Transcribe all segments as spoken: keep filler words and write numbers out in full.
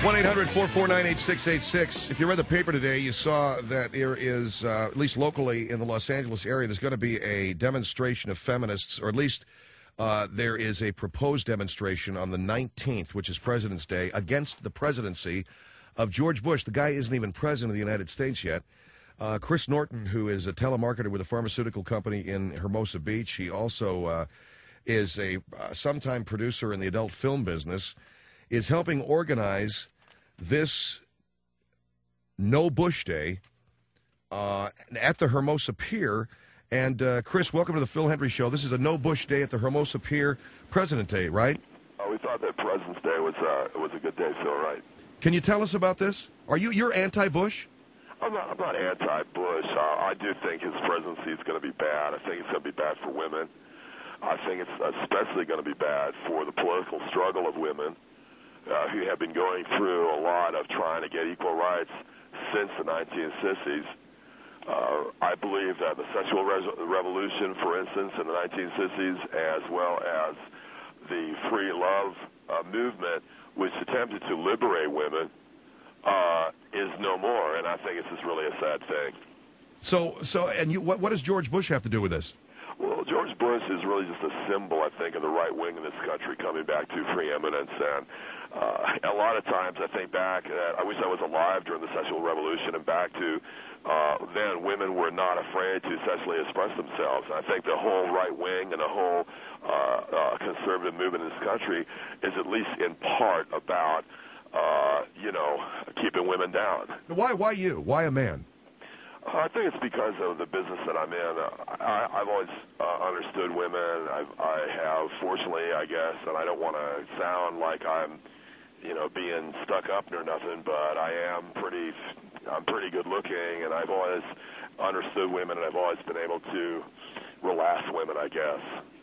one eight hundred four four nine eight six eight six. If you read the paper today, you saw that there is, uh, at least locally in the Los Angeles area, there's going to be a demonstration of feminists, or at least uh, there is a proposed demonstration on the nineteenth, which is President's Day, against the presidency of George Bush. The guy isn't even president of the United States yet. Uh, Chris Norton, who is a telemarketer with a pharmaceutical company in Hermosa Beach, he also uh, is a uh, sometime producer in the adult film business, is helping organize this No Bush Day uh, at the Hermosa Pier. And, uh, Chris, welcome to the Phil Hendry Show. This is a No Bush Day at the Hermosa Pier, President Day, right? Oh, we thought that President's Day was uh, was a good day, Phil, right? Can you tell us about this? Are you you're anti-Bush? I'm not, I'm not anti-Bush. Uh, I do think his presidency is going to be bad. I think it's going to be bad for women. I think it's especially going to be bad for the political struggle of women. Uh, who have been going through a lot of trying to get equal rights since the nineteen sixties. Uh, I believe that the sexual re- revolution, for instance, in the nineteen sixties, as well as the free love uh, movement, which attempted to liberate women, uh, is no more, and I think it's just really a sad thing. So, so, and you, what, what does George Bush have to do with this? Well, George Bush is really just a symbol, I think, of the right wing in this country coming back to preeminence. And uh, a lot of times I think back, uh, I wish I was alive during the sexual revolution and back to uh, then women were not afraid to sexually express themselves. And I think the whole right wing and the whole uh, uh, conservative movement in this country is at least in part about, uh, you know, keeping women down. Why, why you? Why a man? I think it's because of the business that I'm in. Uh, I, I've always uh, understood women. I've, I have, fortunately, I guess, and I don't want to sound like I'm, you know, being stuck up or nothing, but I am pretty, I'm pretty good looking, and I've always understood women, and I've always been able to relax women, I guess.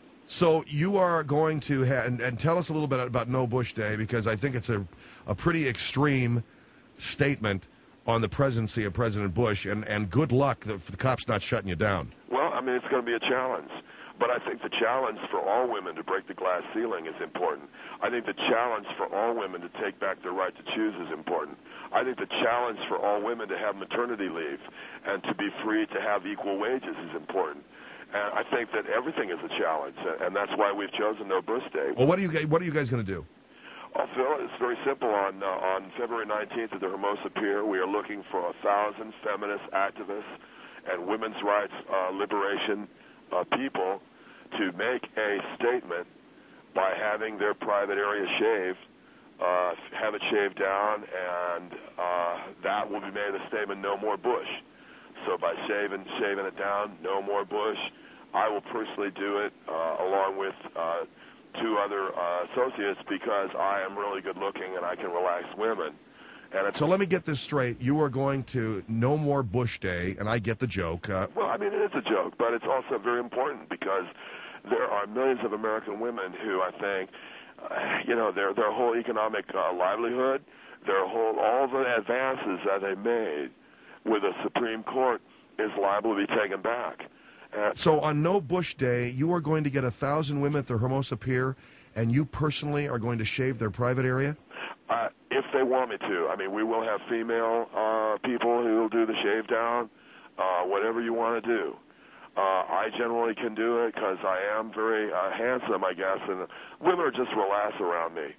So you are going to, ha- and, and tell us a little bit about No Bush Day, because I think it's a, a pretty extreme statement on the presidency of President Bush, and, and good luck for the cops not shutting you down. Well, I mean, it's going to be a challenge. But I think the challenge for all women to break the glass ceiling is important. I think the challenge for all women to take back their right to choose is important. I think the challenge for all women to have maternity leave and to be free to have equal wages is important. And I think that everything is a challenge, and that's why we've chosen No Bush Day. Well, what are you guys, what are you guys going to do? Well, Phil, it's very simple. On uh, on February nineteenth at the Hermosa Pier, we are looking for a thousand feminist activists and women's rights uh, liberation uh, people to make a statement by having their private area shaved, uh, have it shaved down, and uh, that will be made a statement, no more Bush. So by shaving, shaving it down, no more Bush, I will personally do it uh, along with uh, two other uh, associates, because I am really good looking and I can relax women. And it's, so let me get this straight. You are going to No More Bush Day, and I get the joke. Uh, well, I mean, it is a joke, but it's also very important because there are millions of American women who I think, uh, you know, their their whole economic uh, livelihood, their whole all the advances that they made with the Supreme Court is liable to be taken back. So on No Bush Day, you are going to get a thousand women at the Hermosa Pier, and you personally are going to shave their private area? Uh, if they want me to. I mean, we will have female uh, people who will do the shave down, uh, whatever you want to do. Uh, I generally can do it because I am very uh, handsome, I guess, and women are just relaxed around me.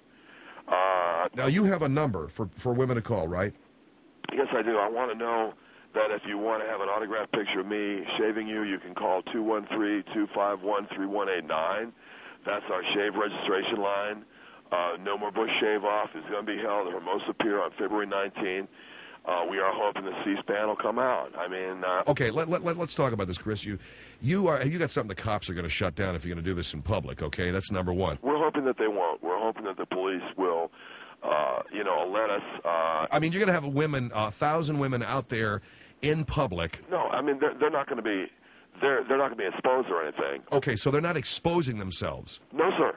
Uh, now, you have a number for, for women to call, right? Yes, I do. I want to know that if you want to have an autographed picture of me shaving you, you can call two one three, two five one, three one eight nine. That's our shave registration line. Uh, No More Bush Shave Off is going to be held at Hermosa Pier on February nineteenth. Uh, we are hoping the C-SPAN will come out. I mean... Uh, okay, let, let, let, let's talk about this, Chris. You you are you got something the cops are going to shut down if you're going to do this in public, okay? That's number one. We're hoping that they won't. We're hoping that the police will, uh, you know, let us... Uh, I mean, you're going to have women, a thousand women out there in public. No, I mean, they're, they're not going to be... They're, they're not going to be exposed or anything. Okay, so they're not exposing themselves? No, sir.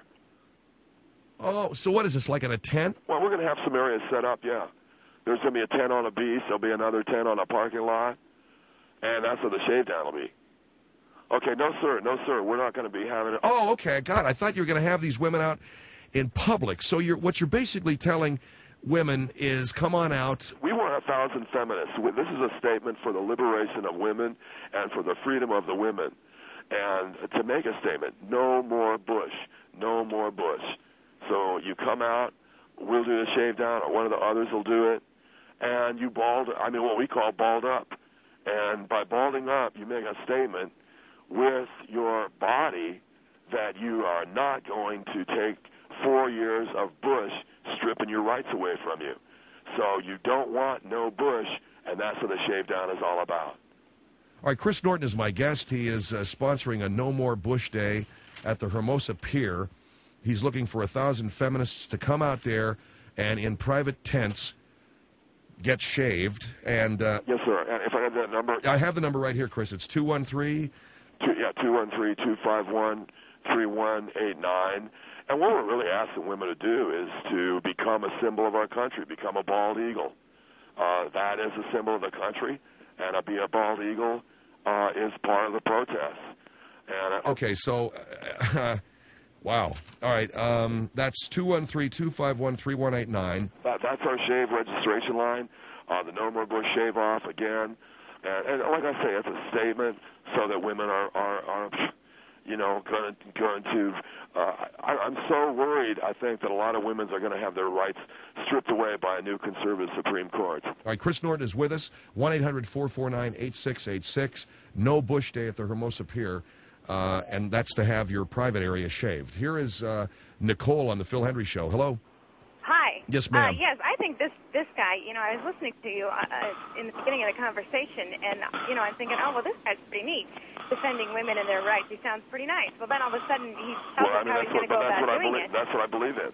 Oh, so what is this, like in a tent? Well, we're going to have some areas set up, yeah. There's going to be a tent on a beach. There'll be another tent on a parking lot. And that's where the shave down will be. Okay, no, sir. No, sir. We're not going to be having it. Oh, okay. God, I thought you were going to have these women out in public. So you're what you're basically telling women is come on out. We want a thousand feminists. This is a statement for the liberation of women and for the freedom of the women. And to make a statement, no more Bush, no more Bush. So you come out, we'll do the shave down, or one of the others will do it, and you bald, I mean what we call bald up. And by balding up, you make a statement with your body that you are not going to take four years of Bush stripping your rights away from you. So you don't want no Bush, and that's what the shave down is all about. All right, Chris Norton is my guest. He is uh, sponsoring a No More Bush Day at the Hermosa Pier. He's looking for a thousand feminists to come out there and in private tents get shaved. And uh, yes, sir. And if I have that number, I have the number right here, Chris. It's two one three. Two, yeah, two one three two five one three one eight nine. And what we're really asking women to do is to become a symbol of our country, become a bald eagle. Uh, that is a symbol of the country, and a, be a bald eagle uh, is part of the protest. And uh, okay, so. Uh, Wow. All right. Um, that's two one three two five one three one eight nine. That, that's our shave registration line. Uh, the No More Bush Shave Off again. And, and like I say, it's a statement so that women are, are, are you know, going to, going to uh, I, I'm so worried, I think, that a lot of women are going to have their rights stripped away by a new conservative Supreme Court. All right. Chris Norton is with us. one eight hundred four four nine eight six eight six. No Bush Day at the Hermosa Pier. Uh, and that's to have your private area shaved. Here is uh, Nicole on the Phil Hendry Show. Hello. Hi. Yes, ma'am. Uh, yes, I think this this guy. You know, I was listening to you uh, in the beginning of the conversation, and you know, I'm thinking, oh well, this guy's pretty neat, defending women and their rights. He sounds pretty nice. Well, then all of a sudden he tells well, I us mean, how he's going to go about doing believe, it. That's what I believe in.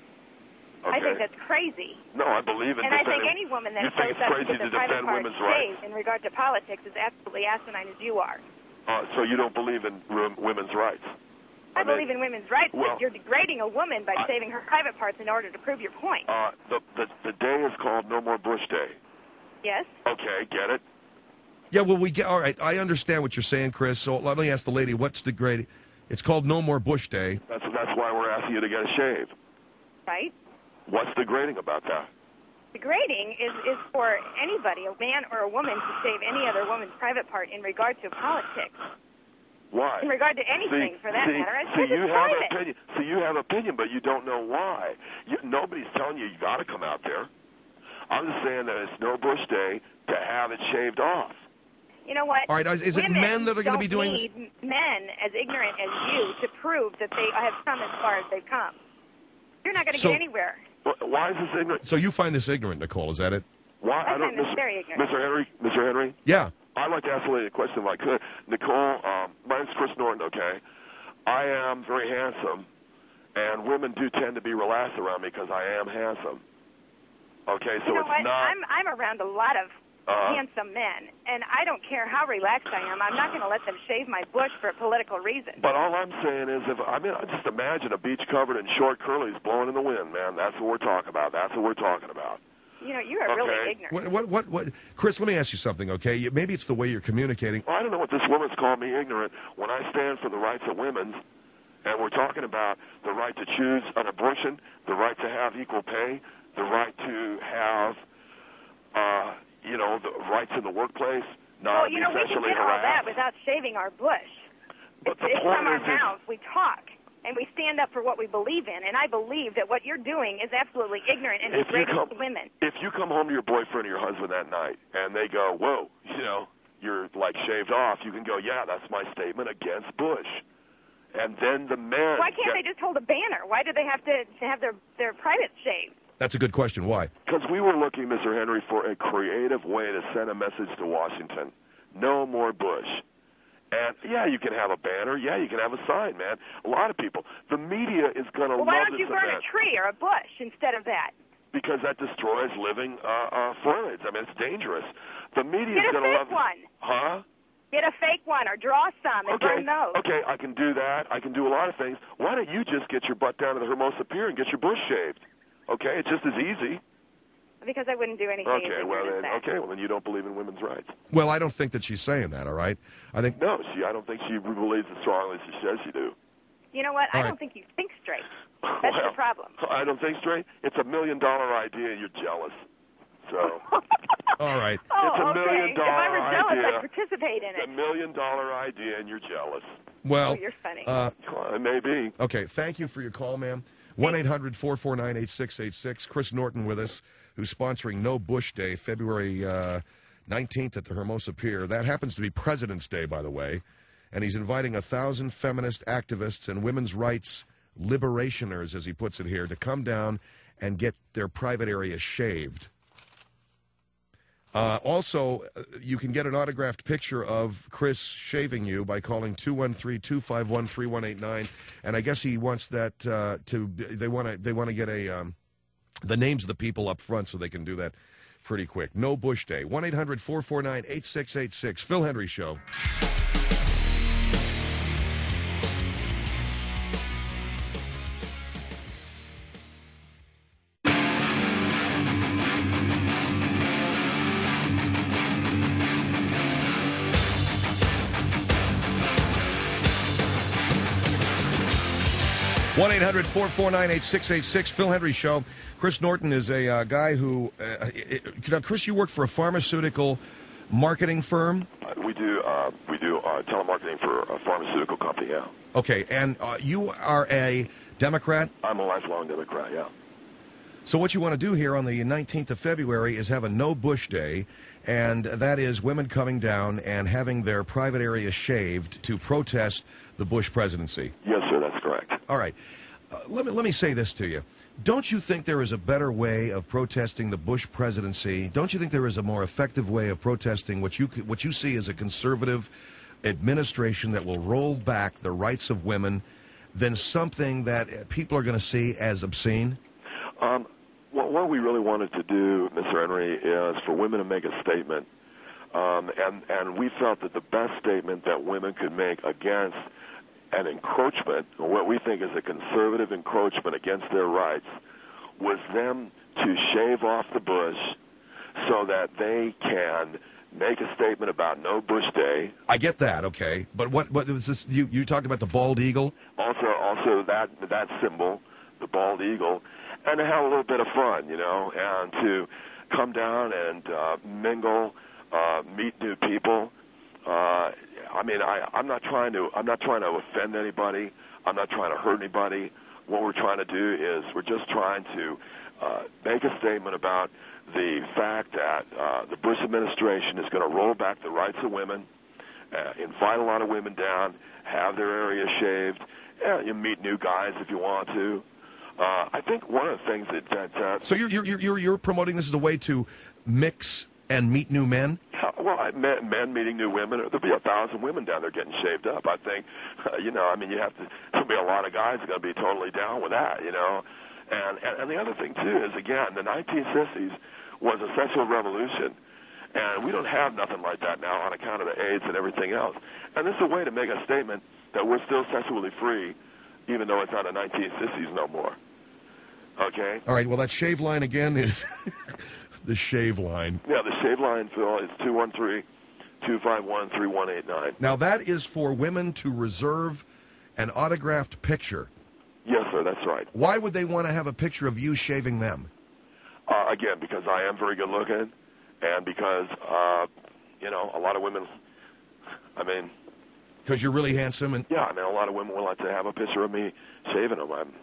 Okay. I think that's crazy. No, I believe in. And I think defending, any woman that you think shows it's up crazy with to the private defend part women's rights? shaved in regard to politics is absolutely asinine as you are. Uh, so you don't believe in women's rights? I, I mean, believe in women's rights, well, but you're degrading a woman by I, shaving her private parts in order to prove your point. Uh, the, the the day is called No More Bush Day. Yes. Okay, get it? Yeah, well, we get all right. I understand what you're saying, Chris. So let me ask the lady, what's degrading? It's called No More Bush Day. That's that's why we're asking you to get a shave. Right. What's degrading about that? Degrading is, is for anybody, a man or a woman, to shave any other woman's private part in regard to politics. Why? In regard to anything, see, for that see, matter. It's see, you have private. an opinion. See, you have opinion, but you don't know why. You, nobody's telling you you got to come out there. I'm just saying that it's No Bush Day to have it shaved off. You know what? All right, is it Women men that are going to be doing this? Don't need men as ignorant as you to prove that they have come as far as they've come. You're not going to So- get anywhere. Why is this ignorant? So you find this ignorant, Nicole? Is that it? Why? I I don't, find this Mister very ignorant. Mister Henry, Mister Henry, Yeah. I'd like to ask a lady a question if I could. Nicole, um, my name's Chris Norton, okay? I am very handsome, and women do tend to be relaxed around me because I am handsome. Okay, so You know it's what? not... I'm I'm around a lot of Uh, handsome men, and I don't care how relaxed I am. I'm not going to let them shave my bush for a political reason. But all I'm saying is, if I mean, I just imagine a beach covered in short curlies blowing in the wind, man. That's what we're talking about. That's what we're talking about. You know, you are Okay. really ignorant. What, what, what, what? Chris, let me ask you something, okay? You- Maybe it's the way you're communicating. Well, I don't know what this woman's called me ignorant when I stand for the rights of women, and we're talking about the right to choose an abortion, the right to have equal pay, the right to have, uh, you know, the rights in the workplace, not Well, you be know, we can sexually get all that harassed. without shaving our bush. But It's, the it's point from our is, is mouths. We talk, and we stand up for what we believe in. And I believe that what you're doing is absolutely ignorant and if you degrading come, to women. if you come home to your boyfriend or your husband that night, and they go, whoa, you know, you're like shaved off, you can go, yeah, that's my statement against Bush. And then the men... Why can't they just hold a banner? Why do they have to, to have their, their private shaved? That's a good question. Why? Because we were looking, Mister Henry, for a creative way to send a message to Washington. No more Bush. And, yeah, you can have a banner. Yeah, you can have a sign, man. A lot of people. The media is going to Well, love why don't this you burn event a tree or a bush instead of that? because that destroys living uh, uh, foliage. I mean, it's dangerous. The media Get is a going to fake love... one. Huh? Get a fake one or draw some and Okay, burn those. okay, I can do that. I can do a lot of things. Why don't you just get your butt down to the Hermosa Pier and get your bush shaved? Okay, it's just as easy. Because I wouldn't do anything as Okay, well ignorant then, as that. okay, well then you don't believe in women's rights. Well, I don't think that she's saying that, all right? I think... No, she. I don't think she believes as strongly as she says she do. You know what? All I right. don't think you think straight. That's well, the problem. I don't think straight. It's a million dollar idea. You're jealous. So. All right. Oh, it's a okay. million dollar if I were jealous, idea. I'd participate in It's it. a million dollar idea, and you're jealous. Well, Oh, you're funny. Uh, Well, it may be. okay, thank you for your call, ma'am. one eight hundred four four nine eight six eight six. Chris Norton with us, who's sponsoring No Bush Day, February uh, nineteenth at the Hermosa Pier. That happens to be President's Day, by the way. And he's inviting a thousand feminist activists and women's rights liberationers, as he puts it here, to come down and get their private area shaved. Uh, also, uh, you can get an autographed picture of Chris shaving you by calling two one three, two five one, three one eight nine. And I guess he wants that uh, to. They want to. They want to get a um, the names of the people up front so they can do that pretty quick. No Bush Day. one eight hundred four four nine eight six eight six. Phil Hendrie Show. one eight hundred four four nine eight six eight six, Phil Hendrie Show. Chris Norton is a uh, guy who, uh, it, now, Chris, you work for a pharmaceutical marketing firm? Uh, we do uh, we do uh, telemarketing for a pharmaceutical company, yeah. Okay, and uh, you are a Democrat? I'm a lifelong Democrat, yeah. So what you want to do here on the nineteenth of February is have a No Bush Day, and that is women coming down and having their private area shaved to protest the Bush presidency. Yes, sir, that's correct. All right. Uh, let me let me say this to you. Don't you think there is a better way of protesting the Bush presidency? Don't you think there is a more effective way of protesting what you what you see as a conservative administration that will roll back the rights of women than something that people are going to see as obscene? Um, what, what we really wanted to do, Mister Henry, is for women to make a statement. Um, and, and we felt that the best statement that women could make against an encroachment, or what we think is a conservative encroachment against their rights, was them to shave off the bush so that they can make a statement about No Bush Day. I get that, okay. But what what was this? You you talked about the bald eagle? Also, also that that symbol, the bald eagle, and to have a little bit of fun, you know, and to come down and uh, mingle, uh, meet new people. Uh, I mean, I, I'm not trying to. I'm not trying to offend anybody. I'm not trying to hurt anybody. What we're trying to do is we're just trying to uh, make a statement about the fact that uh, the Bush administration is going to roll back the rights of women, uh, invite a lot of women down, have their area shaved. Yeah, you meet new guys if you want to. Uh, I think one of the things that that. Uh, so you're you're you're you're promoting this as a way to mix and meet new men? Yeah, well, I, men, men meeting new women. There'll be a thousand women down there getting shaved up. I think, uh, you know, I mean, you have to. There'll be a lot of guys that are going to be totally down with that, you know. And, and and the other thing too is, again, the nineteen sixties was a sexual revolution, and we don't have nothing like that now on account of the AIDS and everything else. And this is a way to make a statement that we're still sexually free, even though it's not the nineteen sixties no more. Okay. All right. Well, that shave line again is. The shave line. Yeah, the shave line, Phil, is two one three, two five one, three one eight nine. Now, that is for women to reserve an autographed picture. Yes, sir, that's right. Why would they want to have a picture of you shaving them? Uh, again, because I am very good looking, and because, uh, you know, a lot of women, I mean... Because you're really handsome? And yeah, I mean, a lot of women would like to have a picture of me shaving them. I'm...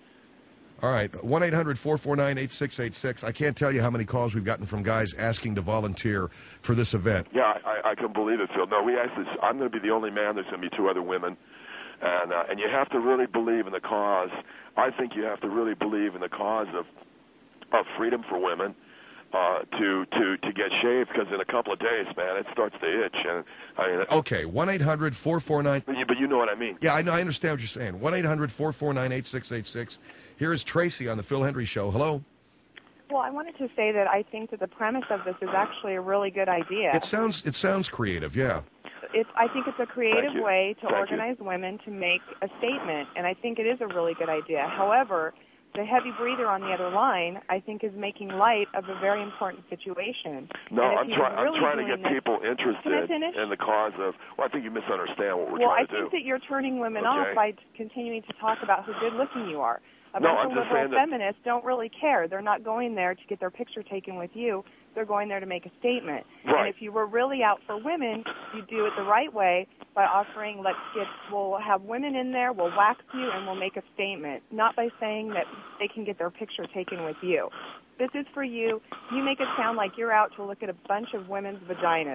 All right, one eight hundred four four nine eight six eight six. I can't tell you how many calls we've gotten from guys asking to volunteer for this event. Yeah, I, I can believe it, Phil. No, we actually, I'm going to be the only man. There's going to be two other women. And uh, and you have to really believe in the cause. I think you have to really believe in the cause of of freedom for women uh, to, to, to get shaved, because in a couple of days, man, it starts to itch. And I mean, okay, one eight hundred four four nine. But you, but you know what I mean. Yeah, I know. I understand what you're saying. one eight hundred four four nine eight six eight six. Here is Tracy on the Phil Hendrie Show. Hello. Well, I wanted to say that I think that the premise of this is actually a really good idea. It sounds it sounds creative, yeah. It's, I think it's a creative way to Thank organize you. women to make a statement, and I think it is a really good idea. However, the heavy breather on the other line, I think, is making light of a very important situation. No, I'm, try- really I'm trying to get this, people interested in the cause of, well, I think you misunderstand what we're well, trying I to do. Well, I think that you're turning women okay. off by continuing to talk about how good-looking you are. A No, bunch I'm of just liberal saying that- feminists don't really care. They're not going there to get their picture taken with you. They're going there to make a statement. Right. And if you were really out for women, you do it the right way by offering, let's get, we'll have women in there, we'll wax you, and we'll make a statement, not by saying that they can get their picture taken with you. This is for you. You make it sound like you're out to look at a bunch of women's vaginas.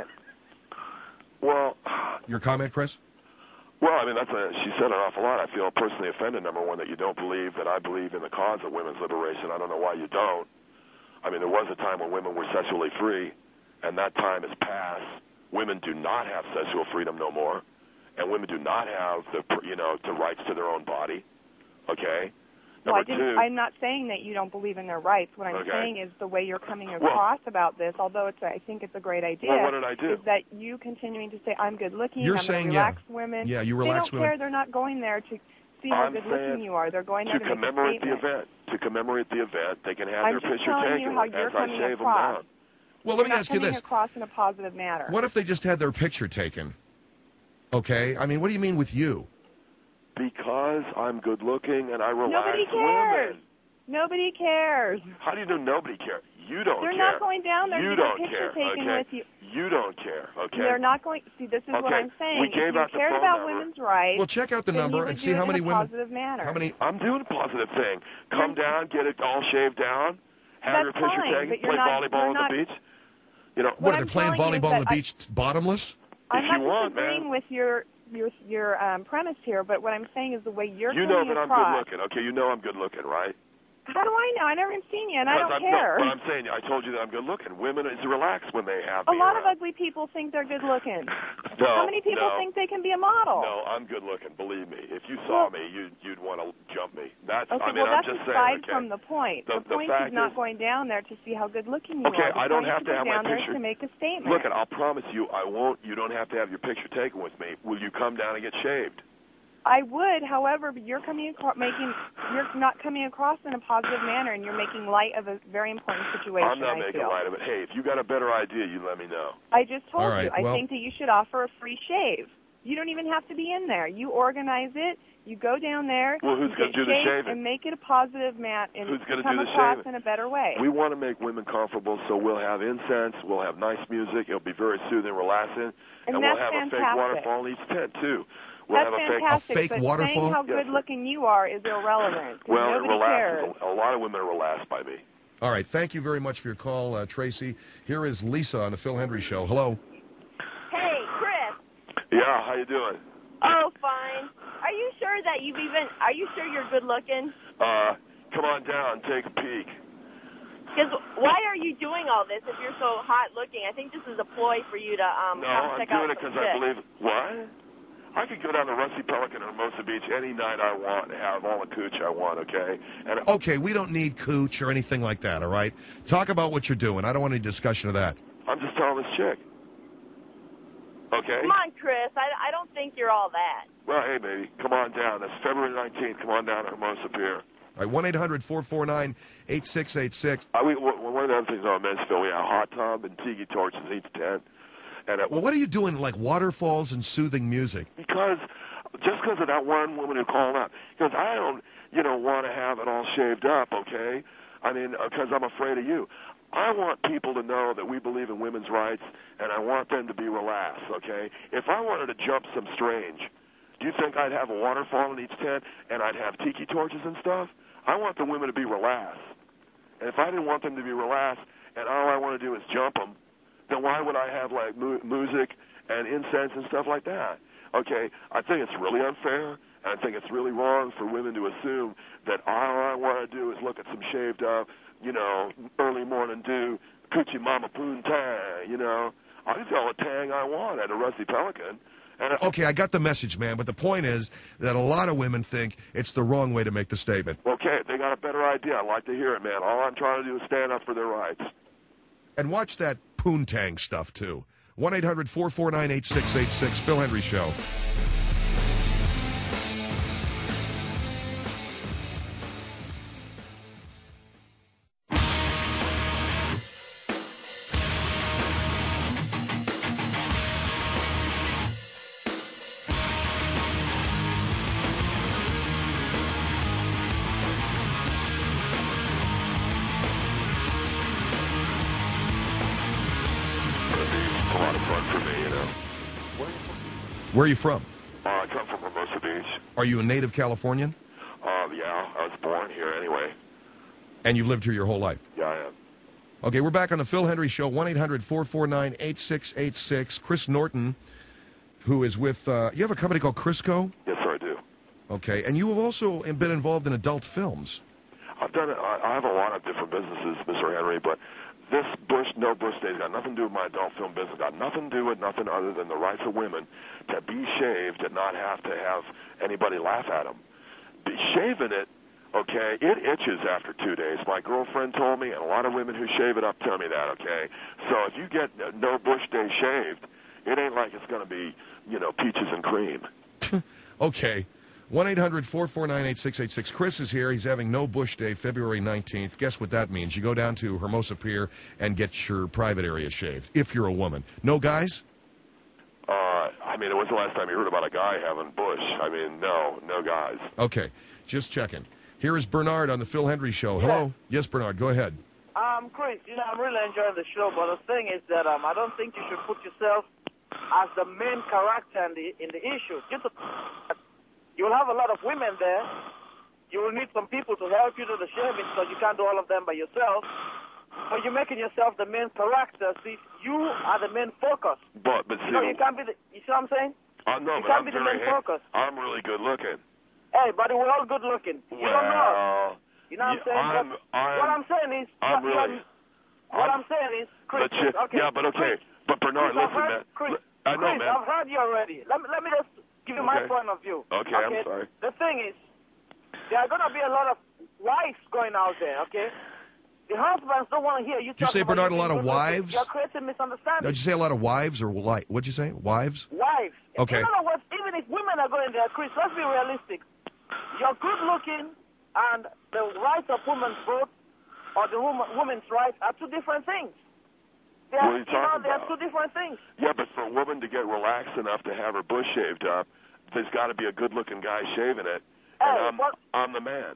Well, Your comment, Chris? well, I mean, that's a, she said an awful lot. I feel personally offended, number one, that you don't believe that I believe in the cause of women's liberation. I don't know why you don't. I mean, there was a time when women were sexually free, and that time has passed. Women do not have sexual freedom no more, and women do not have the, you know, the rights to their own body. Okay? Well, I Number didn't, two, I'm not saying that you don't believe in their rights. What I'm Okay. saying is the way you're coming Well- across about this, although it's a, I think it's a great idea, well, what did I do? is that you continuing to say, I'm good looking, You're I'm saying, going to yeah. relax women. Yeah, you They relax don't women. care. They're not going there to see how I'm good saying looking you are. They're going there to to, make a commemorate the statement. event. To commemorate the event, they can have I'm their just picture telling taken you how as you're I coming shave them across. down. Well, let me You're not ask you coming this. across in a positive manner. What if they just had their picture taken? Okay? I mean, what do you mean with you? Because I'm good looking and I relax Nobody cares. women. Nobody cares. How do you know nobody cares? You don't They're care. not going down there you to get a don't picture care, taken okay? with you. You don't care, okay? They're not going. See, this is what Okay, I'm saying. we gave if you out the cared phone about number. women's rights, Well, check out the then number you would and do see it how in many a women. positive manner. How many? I'm doing a positive thing. Come down, get it all shaved down, have That's your picture fine, taken, but you're play not- volleyball you're on not- the beach. You know, What, What are I'm they playing telling you is volleyball on the that I- beach bottomless? I'm if not you want, disagreeing man. with your your your um, premise here, but what I'm saying is the way you're You know coming that I'm across. good looking. Okay, you know I'm good looking, right? How do I know? I never even seen you, and I Because don't I'm, care. No, but I'm saying, I told you that I'm good looking. Women is relaxed when they have a me lot of around. ugly people think they're good looking. No, How many people no. think they can be a model? No, I'm good looking. Believe me. If you saw Well- me, you'd you'd want to jump me. That's. Okay, I mean, well, I'm that's just aside saying. Okay. from the point. The- The, the point fact is not is- going down there to see how good looking you Okay, are. The I don't point have is to go have my down there picture- to make a statement. Look, I'll promise you, I won't. You don't have to have your picture taken with me. Will you come down and get shaved? I would, however, but you're coming across, making you're not coming across in a positive manner, and you're making light of a very important situation. I'm not I making feel. light of it. Hey, if you got a better idea, you let me know. I just told All right, you. I well- think that you should offer a free shave. You don't even have to be in there. You organize it. You go down there. Well, who's you gonna get do the shaved shaving? and make it a positive mat and Who's gonna come do the across shaving? in a better way. We want to make women comfortable, so we'll have incense, we'll have nice music, it'll be very soothing, relaxing, And we'll that's have a fake fantastic. waterfall in each tent too. We'll That's have a fake. fantastic. A fake but waterfall? saying how Yes. good looking you are is irrelevant. 'Cause Well, it nobody cares. relaxes. A, a lot of women are relaxed by me. All right. Thank you very much for your call, uh, Tracy. Here is Lisa on the Phil Hendry Show. Hello. Hey, Chris. Yeah, how you doing? Oh, fine. Are you sure that you've even? Are you sure you're good looking? Uh, come on down, take a peek. Because why are you doing all this if you're so hot looking? I think this is a ploy for you to um No, come I'm check doing out it some because I chicks. believe. What? I could go down to Rusty Pelican or Hermosa Beach any night I want and have all the cooch I want, okay? And Okay, we don't need cooch or anything like that, all right? Talk about what you're doing. I don't want any discussion of that. I'm just telling this chick. Okay? Come on, Chris. I, I don't think you're all that. Well, hey, baby, come on down. That's February nineteenth. Come on down to Hermosa Pier. All right, one eight hundred four four nine eight six eight six. Uh, we, w- one of the other things on Men'sville, we have a hot tub and tiki torches each tent. And it, Well, what are you doing, like waterfalls and soothing music? because, just because of that one woman who called up, because I don't, you know, want to have it all shaved up, okay? I mean, because I'm afraid of you. I want people to know that we believe in women's rights, and I want them to be relaxed, okay? If I wanted to jump some strange, do you think I'd have a waterfall in each tent and I'd have tiki torches and stuff? I want the women to be relaxed. And if I didn't want them to be relaxed and all I want to do is jump them, then why would I have, like, mu- music and incense and stuff like that? Okay, I think it's really unfair, and I think it's really wrong for women to assume that all I want to do is look at some shaved up, you know, early morning dew, coochie mama poon tang, you know. I can tell a tang I want at a Rusty Pelican. And I- Okay, I got the message, man, but the point is that a lot of women think it's the wrong way to make the statement. Okay, they got a better idea. I'd like to hear it, man. All I'm trying to do is stand up for their rights. And watch that poontang stuff, too. one eight hundred four four nine eight six eight six, Phil Hendry Show. Where are you from? Uh, I come from Hermosa Beach. Are you a native Californian? Uh, yeah, I was born here anyway. And you've lived here your whole life? Yeah, I am. Okay, we're back on the Phil Hendry Show, one eight hundred four four nine eight six eight six. Chris Norton, who is with, uh, you have a company called Crisco? Yes, sir, I do. Okay, and you have also been involved in adult films. I've done it. I I have a lot of different businesses, Mister Henry, but this Bush, no Bush Days, got nothing to do with my adult film business. Got nothing to do with nothing other than the rights of women to be shaved and not have to have anybody laugh at them. Be shaving it, okay, it itches after two days. My girlfriend told me, and a lot of women who shave it up tell me that, okay? So if you get no Bush Day shaved, it ain't like it's going to be, you know, peaches and cream. Okay. one eight hundred four four nine eight six eight six. Chris is here. He's having no Bush Day, February nineteenth. Guess what that means? You go down to Hermosa Pier and get your private area shaved, if you're a woman. No guys? Uh, I mean, it was the last time you heard about a guy having Bush. I mean, no, no guys. Okay, just checking. Here is Bernard on the Phil Hendry Show. Hello? Yes, Bernard, go ahead. Um, Chris, you know, I'm really enjoying the show, but the thing is that um, I don't think you should put yourself as the main character in the in the issue. Just a, you will have a lot of women there. You will need some people to help you do the shaving because you can't do all of them by yourself. But you're making yourself the main character. See, you are the main focus. But, but see, you know, you can't be the. You see what I'm saying? Uh, no, you but can't I'm be the very main ha- focus. I'm really good looking. Hey, buddy, we're all good looking. You well, don't know. You know what I'm saying? I'm, But I'm, what I'm saying is, I'm you really. know, what I'm, I'm saying is, Chris. But you, okay, yeah, but okay. Chris, but Bernard, Chris, listen, I've heard, man. Chris, I know, Chris, man. I've heard you already. Let me let me just give you my Okay. point of view. Okay, I'm sorry. The thing is, there are gonna be a lot of wives going out there. Okay. The husbands don't want to hear you. Did you say, Bernard, a lot of good looking. wives? You're creating misunderstanding. Did you say a lot of wives or li- what'd you say? Wives? Wives. Okay. In other words, even if women are going there, Chris, let's be realistic. You're good looking, and the rights of women's vote or the woman, women's rights are two different things. They're, What are you you know, talking they're about? two different things. Yeah, but for a woman to get relaxed enough to have her bush shaved up, there's got to be a good-looking guy shaving it, and Hey, I'm, what- I'm the man.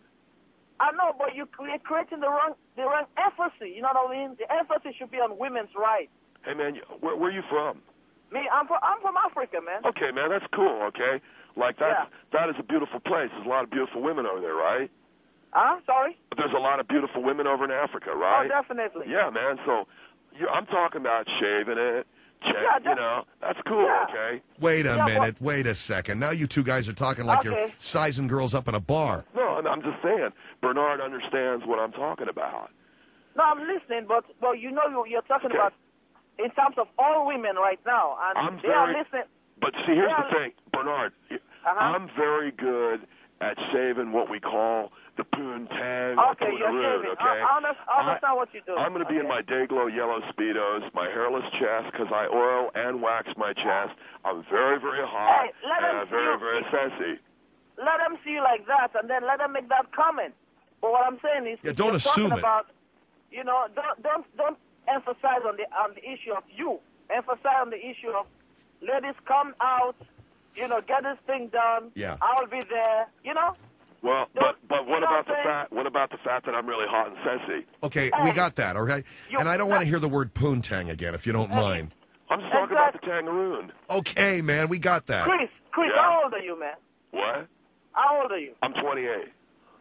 I know, but you, you're creating the wrong, the wrong emphasis. You know what I mean? The emphasis should be on women's rights. Hey, man, you- where, where are you from? Me, I'm from, I'm from Africa, man. Okay, man, that's cool, okay? Like, that's, Yeah. that is a beautiful place. There's a lot of beautiful women over there, right? Huh? Sorry? There's a lot of beautiful women over in Africa, right? Oh, definitely. Yeah, man, so you, I'm talking about shaving it, check, Yeah, you def- know, that's cool, Yeah. okay? Wait a Yeah, but- minute, wait a second. Now you two guys are talking like you're Okay. sizing girls up in a bar. No, and I'm just saying, Bernard understands what I'm talking about. No, I'm listening, but well, you know, you- you're talking Okay. about in terms of all women right now, and I'm they are very- listening. But see, here's Yeah. the thing, Bernard. Uh-huh. I'm very good at shaving what we call the poontang Okay, or you're poonaroon, shaving. okay? I, I understand, I understand what you do. I'm going to be in Okay. my Dayglow yellow Speedos, my hairless chest, because I oil and wax my chest. I'm very, very hot, Hey, let and him I'm see very, you. very sassy. Let them see you like that, and then let them make that comment. But what I'm saying is, Yeah, if don't you're assume talking it. about, you know, don't don't don't emphasize on the on the issue of you. Emphasize on the issue of ladies come out, you know, get this thing done. Yeah. I'll be there. You know. Well, Don't- but but what you know about what the I'm saying? fact? What about the fact that I'm really hot and sassy? Okay, we got that, okay? You- And I don't want to hear the word poontang again, if you don't mind. I'm just talking about the Exactly. Tangaroon. Okay, man, we got that. Chris, Chris, Yeah. how old are you, man? What? How old are you? I'm twenty-eight.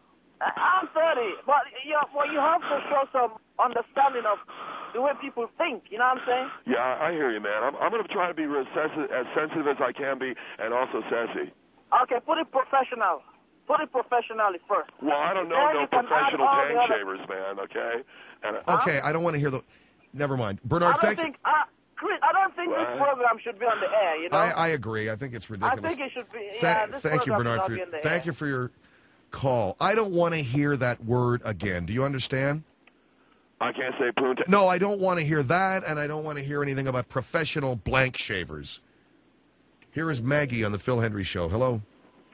I- I'm thirty, but you well, you have to show some understanding of the way people think. You know what I'm saying? Yeah, I hear you, man. I'm, I'm going to try to be as sensitive, as sensitive as I can be, and also sassy. Okay, put it professional. Put it professionally first. Well, I don't know Then no you can add professional all the tang other- shavers, man. Okay. And Okay, I don't want to hear the... Never mind. I Bernard, don't thank think, uh, Chris, I don't think What? this program should be on the air. You know? I, I agree. I think it's I ridiculous. think it should be. Tha- Yeah, this thank you, program Bernard. should For not be your, on the thank air. you for your call. I don't want to hear that word again. Do you understand? I can't say poontang. No, I don't want to hear that, and I don't want to hear anything about professional blank shavers. Here is Maggie on the Phil Hendry Show. Hello?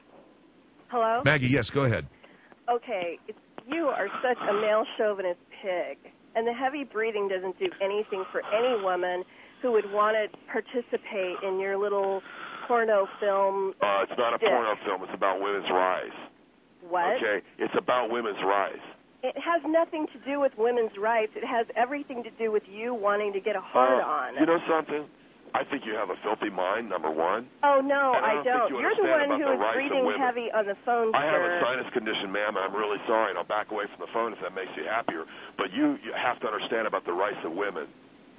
Hello? Maggie, yes, go ahead. Okay, it's, you are such a male chauvinist pig, and the heavy breathing doesn't do anything for any woman who would want to participate in your little porno film. Uh, it's not a Dick. porno film. It's about women's rights. What? Okay. It's about women's rights. It has nothing to do with women's rights. It has everything to do with you wanting to get a hard Uh, on. You know something? I think you have a filthy mind, number one. Oh, no, And I I don't don't. think you You're the understand one about who the is rights of breathing women. heavy on the phone, I have a sir. sinus condition, ma'am, and I'm really sorry, and I'll back away from the phone if that makes you happier. But you, you have to understand about the rights of women.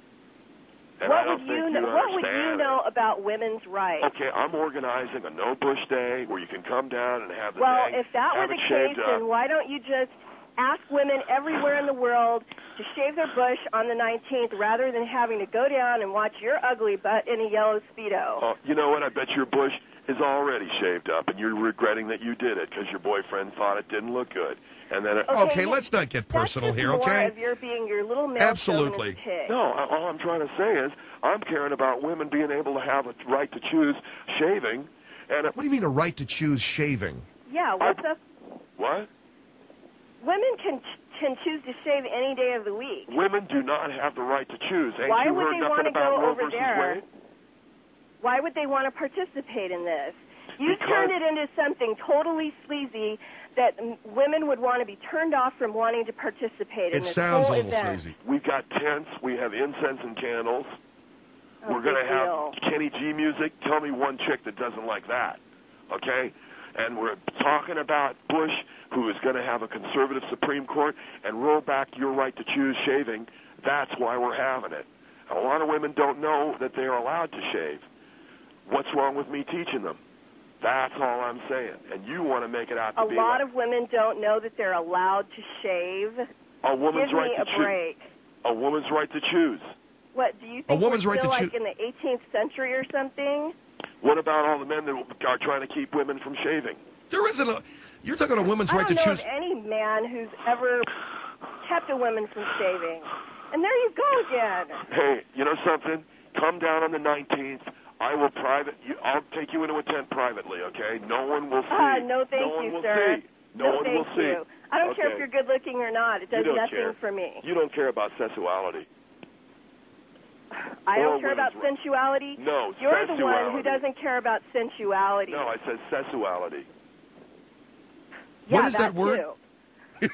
And I What don't would think you you know? What would you understand it. know about women's rights? Okay, I'm organizing a No Bush Day where you can come down and have the Well, day, if that were have the it case, shaved then up. why don't you just ask women everywhere in the world to shave their bush on the nineteenth rather than having to go down and watch your ugly butt in a yellow Speedo? Oh, you know what? I bet your bush is already shaved up, and you're regretting that you did it because your boyfriend thought it didn't look good. And then, it, Okay, Okay, let's not get personal That's here, just more okay? of your being your little male Absolutely. chauvinist pig. no, I- all I'm trying to say is I'm caring about women being able to have a right to choose shaving. And it, What do you mean a right to choose shaving? Yeah, what's I- up? what? Women can can choose to shave any day of the week. Women do not have the right to choose. Ain't Why you would heard they nothing wanna about go Roe over versus there? Wade? Why would they want to participate in this? You Because- turned it into something totally sleazy that m- women would want to be turned off from wanting to participate in It this sounds a whole little event. sleazy. We've got tents. We have incense and candles. Oh, We're going to big have deal. Kenny G music. Tell me one chick that doesn't like that, okay? And we're talking about Bush, who is going to have a conservative Supreme Court and roll back your right to choose shaving. That's why we're having it. And a lot of women don't know that they are allowed to shave. What's wrong with me teaching them? That's all I'm saying. And you want to make it out to A be lot like of women don't know that they're allowed to shave. a woman's Give right me to a choose. break. A woman's right to choose. What, do you A think woman's we're right still to like choo- in the eighteenth century or something? What about all the men that are trying to keep women from shaving? There isn't a. You're talking a woman's I right don't to know choose. of any man who's ever kept a woman from shaving. And there you go again. Hey, you know something? Come down on the nineteenth. I will private. You, I'll take you into a tent privately. Okay? No one will see. Ah, no, thank no one you, will sir. see. No, one thank will see. you. I don't care if Okay. you're good looking or not. It You does don't nothing care. for me. You don't care about sexuality. I Or don't care about women's rights. sensuality. No, You're the one who sexuality. doesn't care about sensuality. No, I said sexuality. yeah, What is that word? too.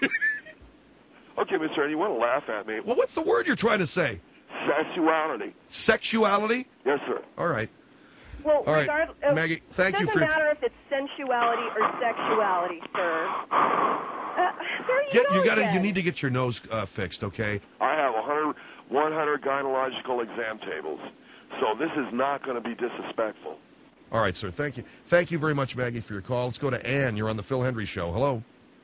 Okay, Mister Eddie, you want to laugh at me? Well, what's the word you're trying to say? Sexuality. Sexuality? Yes, sir. All right. Well, All right, regard, uh, Maggie, thank it you doesn't for- matter if it's sensuality or sexuality, sir. Uh, there you Get go you got to again. you need to get your nose uh, fixed, okay? I have one hundred, one hundred gynecological exam tables, so this is not going to be disrespectful. All right, sir. Thank you. Thank you very much, Maggie, for your call. Let's go to Ann. You're on the Phil Hendry Show. Hello.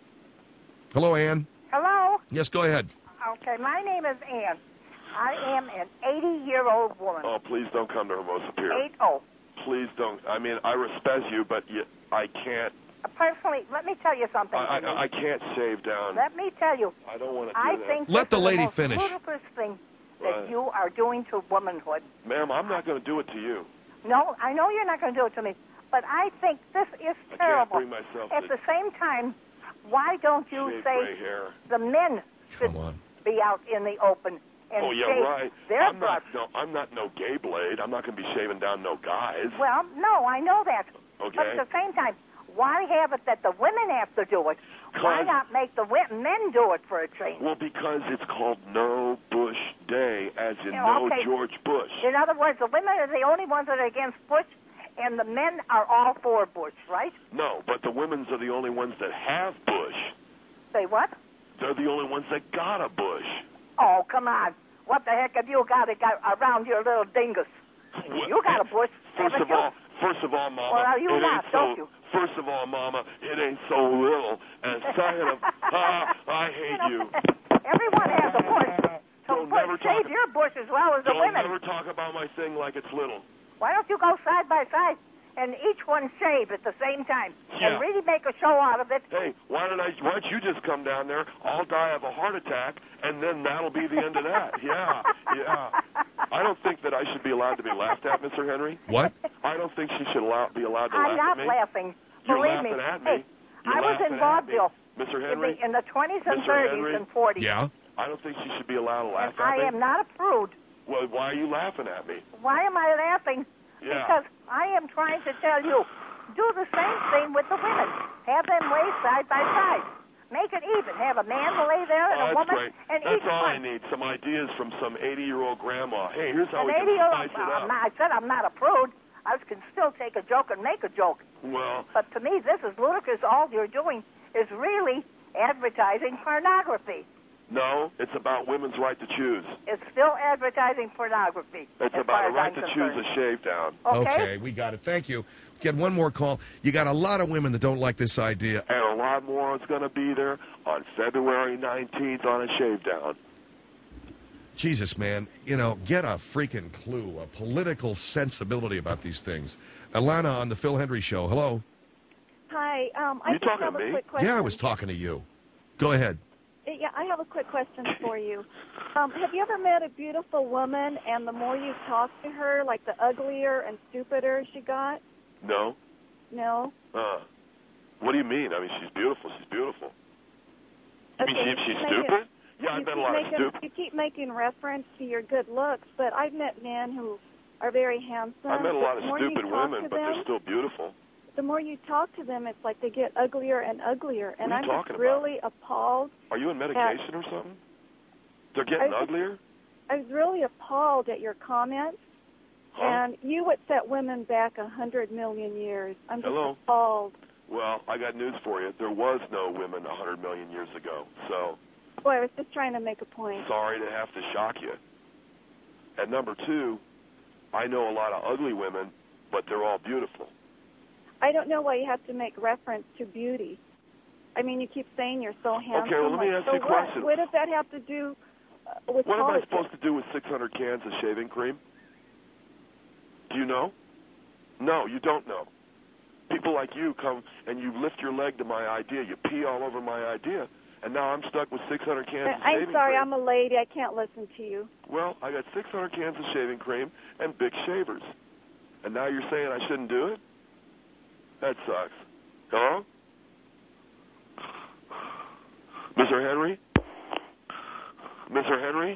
Hello, Ann. Hello. Yes, go ahead. Okay, my name is Ann. I am an eighty-year-old woman. Oh, please don't come to Hermosa Pier. Eight oh. Please don't. I mean, I respect you, but you, I can't. Personally, let me tell you something. I, Henry. I, I can't shave down. Let me tell you. I don't want to do I that. think Let this the is lady most finish. ludicrous thing that Right. you are doing to womanhood. Ma'am, I'm not going to do it to you. No, I know you're not going to do it to me, but I think this is I can't terrible. bring myself At to the same time, why don't you shave gray say hair. the men should Come on. be out in the open and Oh, yeah, shave right. their I'm not, butts? no, I'm not no gay blade. I'm not going to be shaving down no guys. Well, no, I know that. Okay. But at the same time, why have it that the women have to do it? Why Cause- not make the wi- men do it for a change? Well, because it's called No Bush Day, as in Yeah, no okay. George Bush. In other words, the women are the only ones that are against Bush, and the men are all for Bush, right? No, but the women's are the only ones that have Bush. Say what? They're the only ones that got a Bush. Oh, come on. What the heck have you got, it got around your little dingus? You got a Bush, First haven't of you? all, first of all, Mama, Well, you it laugh, ain't don't so. you? First of all, Mama, it ain't so little. And second of, ah, I hate you. Everyone has a Bush. So Don't Bush, never shave talk- your Bush as well as the Don't women. never talk about my thing like it's little. Why don't you go side by side and each one shave at the same time Yeah. and really make a show out of it? Hey, why don't I? Why don't you just come down there? I'll die of a heart attack, and then that'll be the end of that. Yeah, yeah. I don't think that I should be allowed to be laughed at, Mister Henry. What? I don't think she should allow, be allowed to I'm laugh not at me. laughing. You're Believe laughing me. at me. Hey, You're I was laughing in at me. vaudeville Mister in Henry. the, in the twenties and Mister thirties Henry? and forties. Yeah. I don't think she should be allowed to laugh And at I me. am not a prude. Well, why are you laughing at me? Why am I laughing? Yeah. Because I am trying to tell you, do the same thing with the women. Have them lay side by side. Make it even. Have a man to lay there and Oh, a that's woman great. and That's each all I one. need. Some ideas from some eighty-year-old grandma. Hey, here's how An we can eighty-year-old. spice it Well, I'm up. not, I said I'm not a prude. I can still take a joke and make a joke. Well, But to me, this is ludicrous. All you're doing is really advertising pornography. no, it's about women's right to choose. It's still advertising pornography. It's as about far a as right I'm to concerned. choose a shave down. Okay? we got it. Thank you. Get one more call. You got a lot of women that don't like this idea. And a lot more is going to be there on February nineteenth on a shave down. Jesus, man, you know, get a freaking clue, a political sensibility about these things. Alana on the Phil Hendry Show. Hello. Hi. Um, I You just talking have to a me? quick question. Yeah, I was talking to you. Go ahead. Yeah, I have a quick question for you. Um, have you ever met a beautiful woman, and the more you talk to her, like the uglier and stupider she got? No? No. Uh, what do you mean? I mean, she's beautiful. She's beautiful. You mean Okay, she, you she's keep making- stupid? Yeah, I you met a keep lot of making, stupid. You keep making reference to your good looks, but I've met men who are very handsome. I met a lot of The more you stupid talk women, to but them, they're still beautiful. The more you talk to them, it's like they get uglier and uglier, and What are I'm you talking just about? really appalled. Are you on medication or something? They're getting I- uglier? I was really appalled at your comments. Huh? And you would set women back a hundred million years. I'm just Hello? appalled. Well, I got news for you. There was no women a hundred million years ago. So, Boy, I was just trying to make a point. sorry to have to shock you. And number two, I know a lot of ugly women, but they're all beautiful. I don't know why you have to make reference to beauty. I mean, you keep saying you're so handsome. Okay, well, let me like, ask so you a what? question. What does that have to do uh, with What am I politics? supposed to do with six hundred cans of shaving cream? Do you know? No, you don't know. People like you come and you lift your leg to my idea. You pee all over my idea. And now I'm stuck with six hundred cans of I'm shaving sorry, cream. I'm a lady. I can't listen to you. Well, I got six hundred cans of shaving cream and big shavers. And now you're saying I shouldn't do it? That sucks. Hello? Mister Henry? Mister Henry?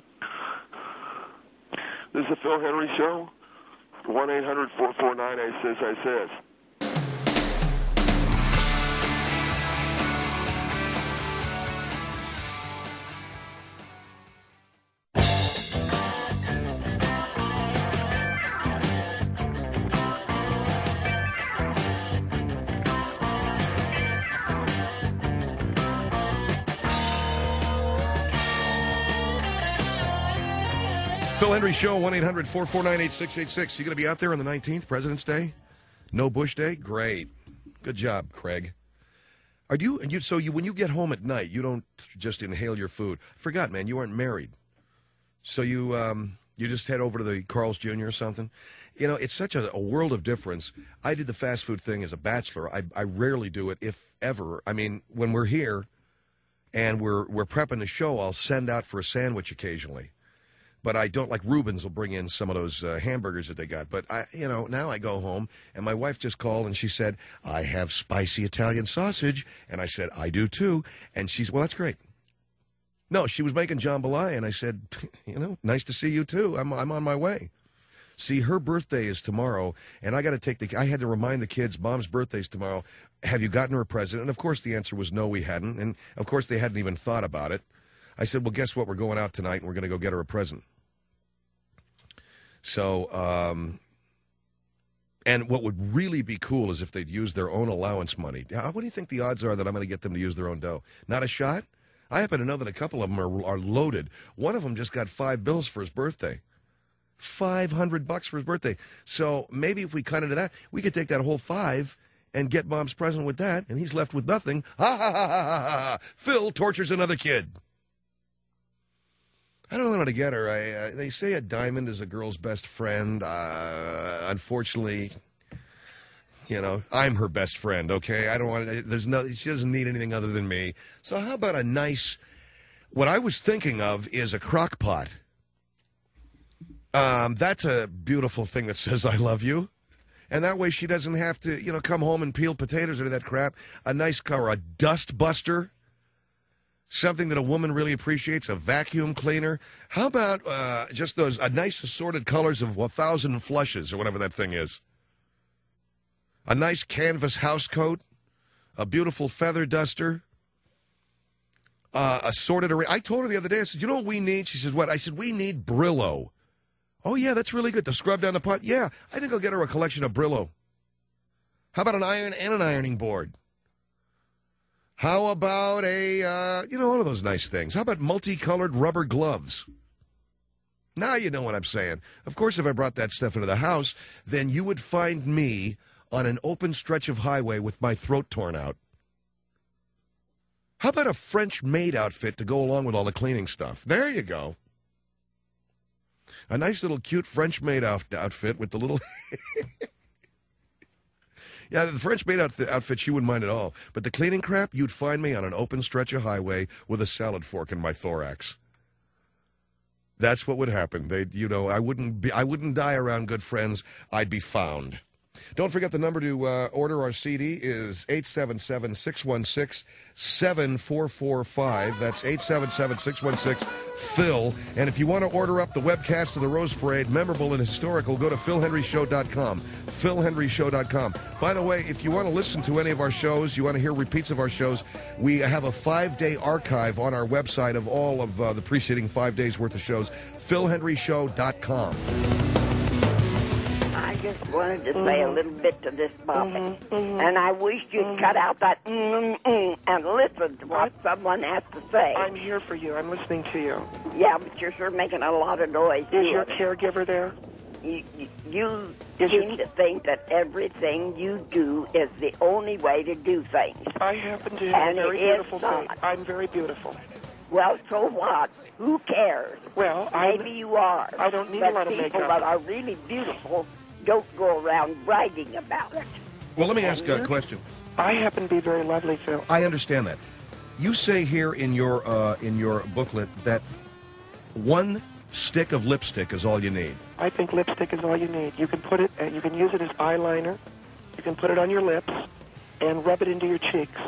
This is the Phil Henry Show. one eight hundred four four nine I says I says. Phil Hendry Show, one eight hundred four four nine eight six eight six. You going to be out there on the nineteenth, President's Day? No Bush Day? Great. Good job, Craig. Are you, you so you when you get home at night, you don't just inhale your food? I forgot, man, you aren't married. So you um, you just head over to the Carl's Junior or something? You know, it's such a, a world of difference. I did the fast food thing as a bachelor. I, I rarely do it, if ever. I mean, when we're here and we're we're prepping the show, I'll send out for a sandwich occasionally. But I don't, like Rubens will bring in some of those uh, hamburgers that they got. But, I, you know, now I go home, and my wife just called, and she said, I have spicy Italian sausage. And I said, I do, too. And she's, well, that's great. No, she was making jambalaya, and I said, you know, nice to see you, too. I'm, I'm on my way. See, her birthday is tomorrow, and I got to take the, I had to remind the kids, Mom's birthday's tomorrow. Have you gotten her a present? And, of course, the answer was no, we hadn't. And, of course, they hadn't even thought about it. I said, well, guess what? We're going out tonight, and we're going to go get her a present. So, um, and what would really be cool is if they'd use their own allowance money. How, what do you think the odds are that I'm going to get them to use their own dough? Not a shot? I happen to know that a couple of them are, are loaded. One of them just got five bills for his birthday. five hundred bucks for his birthday. So maybe if we cut into that, we could take that whole five and get Mom's present with that, and he's left with nothing. Ha, ha, ha, ha, ha, ha. Phil tortures another kid. I don't know how to get her. I, uh, they say a diamond is a girl's best friend. Uh, unfortunately, you know, I'm her best friend, okay? I don't want to, there's no, she doesn't need anything other than me. So how about a nice, what I was thinking of is a crock pot. Um, that's a beautiful thing that says I love you. And that way she doesn't have to, you know, come home and peel potatoes or that crap. A nice car, a dust buster. Something that a woman really appreciates, a vacuum cleaner. How about uh, just those a nice assorted colors of a thousand flushes or whatever that thing is? A nice canvas house coat, a beautiful feather duster, uh, assorted array. I told her the other day, I said, you know what we need? She says, what? I said, we need Brillo. Oh, yeah, that's really good. To scrub down the pot? Yeah, I think I'll get her a collection of Brillo. How about an iron and an ironing board? How about a, uh, you know, all of those nice things. How about multicolored rubber gloves? Now you know what I'm saying. Of course, if I brought that stuff into the house, then you would find me on an open stretch of highway with my throat torn out. How about a French maid outfit to go along with all the cleaning stuff? There you go. A nice little cute French maid out- outfit with the little... Yeah, the French maid outfit, outfit, she wouldn't mind at all. But the cleaning crap, you'd find me on an open stretch of highway with a salad fork in my thorax. That's what would happen. They, you know, I wouldn't be, I wouldn't die around good friends. I'd be found. Don't forget the number to uh, order our C D is eight seven seven, six one six, seven four four five. That's eight seven seven, six one six, Phil. And if you want to order up the webcast of the Rose Parade, memorable and historical, go to phil henry show dot com. phil henry show dot com. By the way, if you want to listen to any of our shows, you want to hear repeats of our shows, we have a five-day archive on our website of all of uh, the preceding five days' worth of shows, phil henry show dot com. I just wanted to say a little bit to this topic, Mm-hmm, mm-hmm, and I wish you'd mm-hmm. cut out that mm-mm and listen to what someone has to say. I'm here for you. I'm listening to you. Yeah, but you're sure making a lot of noise. Is too. your caregiver there? You, you, you Is seem your... to think that everything you do is the only way to do things. I happen to have And a very it is beautiful not. face. I'm very beautiful. Well, so what? Who cares? Well, I Maybe you are. I don't need but a lot of people makeup. that are really beautiful don't go around bragging about it. Well, let me ask a question. I happen to be very lovely, Phil. I understand that. You say here in your uh, in your booklet that one stick of lipstick is all you need. I think lipstick is all you need. You can put it, and you can use it as eyeliner. You can put it on your lips and rub it into your cheeks.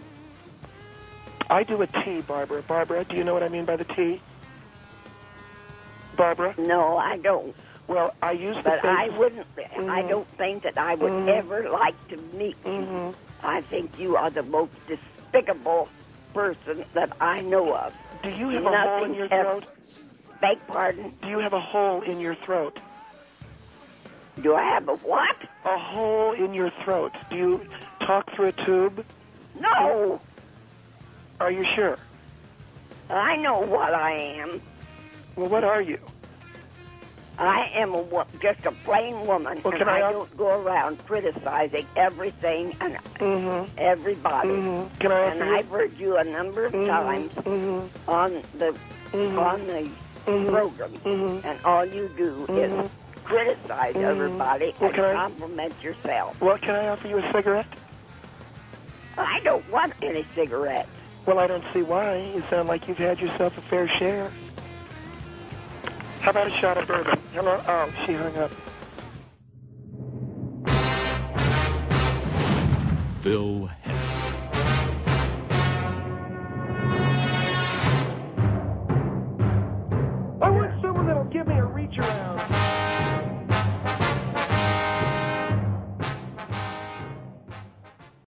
I do a T, Barbara. Barbara, do you know what I mean by the T? Barbara? No, I don't. Well, I use the But face. I wouldn't. Mm-hmm. I don't think that I would Mhm. ever like to meet you. Mm-hmm. I think you are the most despicable person that I know of. Do you have a hole in your throat? Beg pardon? Do you have a hole in your throat? Do I have a what? A hole in your throat. Do you talk through a tube? No. Are you sure? I know what I am. Well, what are you? I am a, wo- just a plain woman, Well, and can I, I- don't go around criticizing everything and Mm-hmm. everybody. Mm-hmm. Can I And offer you? I've heard you a number of Mhm. times Mm-hmm. on the Mhm. on the Mhm. program, Mhm. and all you do Mhm. is criticize Mhm. everybody Well, and can I- compliment yourself. Well, can I offer you a cigarette? I don't want any cigarettes. Well, I don't see why. You sound like you've had yourself a fair share. How about a shot of bourbon? Hello? Oh, she hung up. Phil